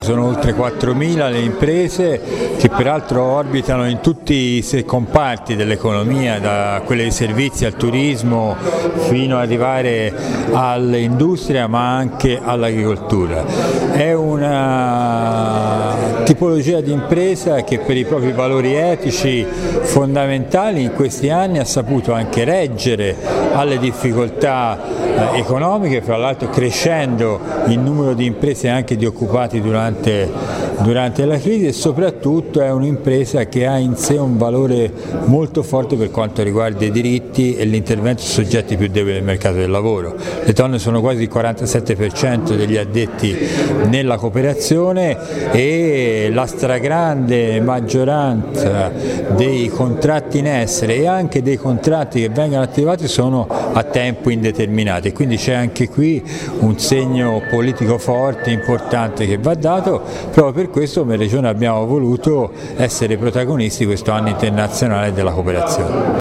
Sono oltre 4.000 le imprese che peraltro orbitano in tutti i comparti dell'economia, da quelle dei servizi al turismo fino ad arrivare all'industria ma anche all'agricoltura. È una tipologia di impresa che per i propri valori etici fondamentali in questi anni ha saputo anche reggere alle difficoltà economiche, fra l'altro crescendo il numero di imprese e anche di occupati durante la crisi, e soprattutto è un'impresa che ha in sé un valore molto forte per quanto riguarda i diritti e l'intervento sui soggetti più deboli del mercato del lavoro. Le donne sono quasi il 47% degli addetti nella cooperazione e la stragrande maggioranza dei contratti in essere e anche dei contratti che vengono attivati sono a tempo indeterminato, e quindi c'è anche qui un segno politico forte, importante, che va dato. Proprio per questo come Regione abbiamo voluto essere protagonisti questo anno internazionale della cooperazione.